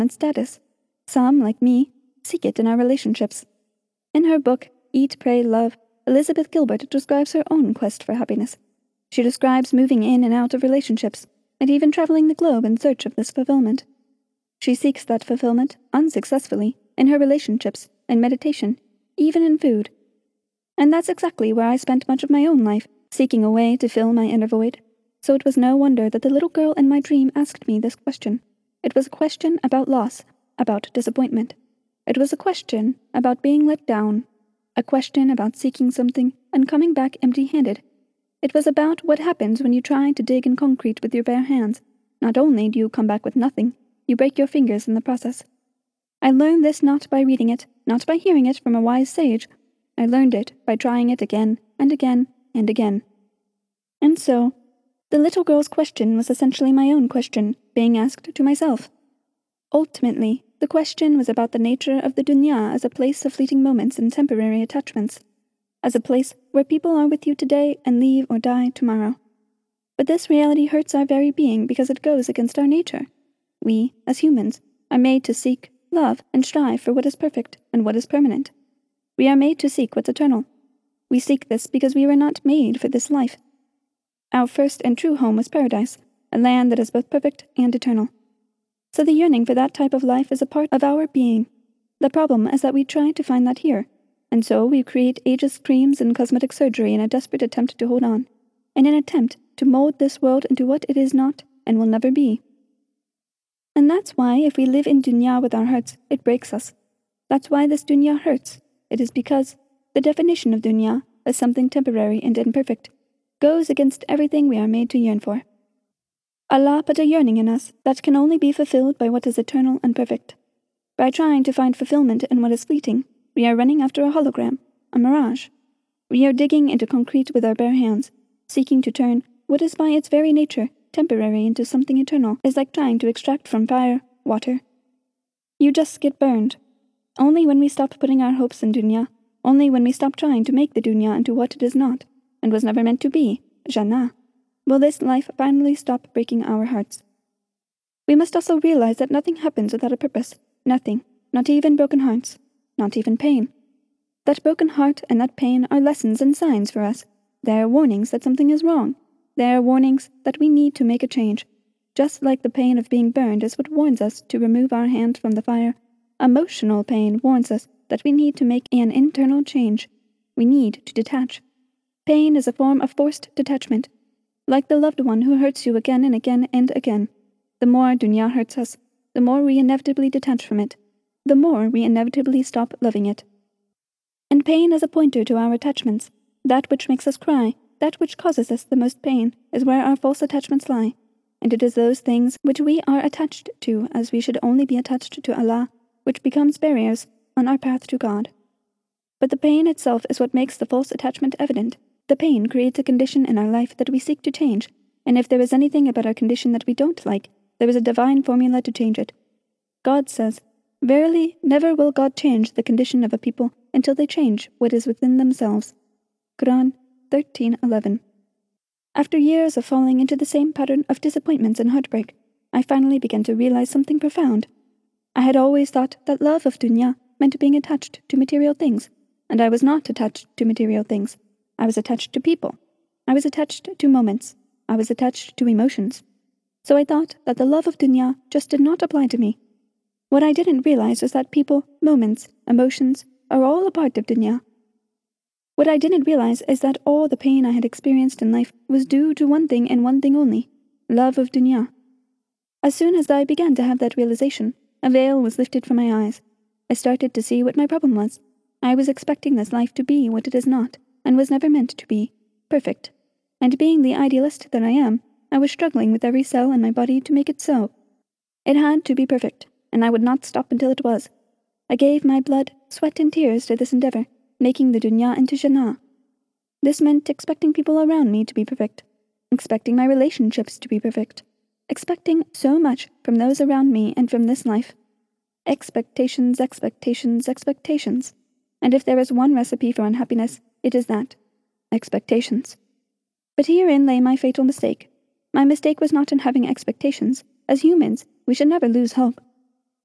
and status. Some, like me, seek it in our relationships. In her book, Eat, Pray, Love, Elizabeth Gilbert describes her own quest for happiness. She describes moving in and out of relationships, and even traveling the globe in search of this fulfillment. She seeks that fulfillment, unsuccessfully, in her relationships, in meditation, even in food. And that's exactly where I spent much of my own life, seeking a way to fill my inner void. So it was no wonder that the little girl in my dream asked me this question. It was a question about loss, about disappointment. It was a question about being let down, a question about seeking something and coming back empty-handed. It was about what happens when you try to dig in concrete with your bare hands. Not only do you come back with nothing, you break your fingers in the process. I learned this not by reading it, not by hearing it from a wise sage. I learned it by trying it again and again and again. And so, the little girl's question was essentially my own question, being asked to myself. Ultimately, the question was about the nature of the dunya as a place of fleeting moments and temporary attachments, as a place where people are with you today and leave or die tomorrow. But this reality hurts our very being because it goes against our nature. We, as humans, are made to seek, love, and strive for what is perfect and what is permanent. We are made to seek what's eternal. We seek this because we were not made for this life. Our first and true home was paradise, a land that is both perfect and eternal. So the yearning for that type of life is a part of our being. The problem is that we try to find that here, and so we create ageist creams and cosmetic surgery in a desperate attempt to hold on, in an attempt to mold this world into what it is not and will never be. And that's why if we live in dunya with our hearts, it breaks us. That's why this dunya hurts. It is because the definition of dunya as something temporary and imperfect goes against everything we are made to yearn for. Allah put a yearning in us that can only be fulfilled by what is eternal and perfect. By trying to find fulfillment in what is fleeting, we are running after a hologram, a mirage. We are digging into concrete with our bare hands, seeking to turn what is by its very nature temporary into something eternal is like trying to extract from fire water. You just get burned. Only when we stop putting our hopes in dunya, only when we stop trying to make the dunya into what it is not, and was never meant to be, Jannah, will this life finally stop breaking our hearts. We must also realize that nothing happens without a purpose. Nothing, not even broken hearts, not even pain. That broken heart and that pain are lessons and signs for us. They are warnings that something is wrong. They are warnings that we need to make a change. Just like the pain of being burned is what warns us to remove our hand from the fire, emotional pain warns us that we need to make an internal change. We need to detach. Pain is a form of forced detachment. Like the loved one who hurts you again and again and again. The more dunya hurts us, the more we inevitably detach from it. The more we inevitably stop loving it. And pain is a pointer to our attachments. That which makes us cry, that which causes us the most pain, is where our false attachments lie. And it is those things which we are attached to as we should only be attached to Allah, which becomes barriers on our path to God. But the pain itself is what makes the false attachment evident. The pain creates a condition in our life that we seek to change, and if there is anything about our condition that we don't like, there is a divine formula to change it. God says, "Verily, never will God change the condition of a people until they change what is within themselves." Quran 13:11. After years of falling into the same pattern of disappointments and heartbreak, I finally began to realize something profound. I had always thought that love of dunya meant being attached to material things, and I was not attached to material things. I was attached to people. I was attached to moments. I was attached to emotions. So I thought that the love of dunya just did not apply to me. What I didn't realize was that people, moments, emotions are all a part of dunya. What I didn't realize is that all the pain I had experienced in life was due to one thing and one thing only, love of dunya. As soon as I began to have that realization, a veil was lifted from my eyes. I started to see what my problem was. I was expecting this life to be what it is not, and was never meant to be, perfect. And being the idealist that I am, I was struggling with every cell in my body to make it so. It had to be perfect, and I would not stop until it was. I gave my blood, sweat, and tears to this endeavor, making the dunya into Jannah. This meant expecting people around me to be perfect, expecting my relationships to be perfect, expecting so much from those around me and from this life. Expectations, expectations, expectations. And if there is one recipe for unhappiness, it is that. Expectations. But herein lay my fatal mistake. My mistake was not in having expectations. As humans, we should never lose hope.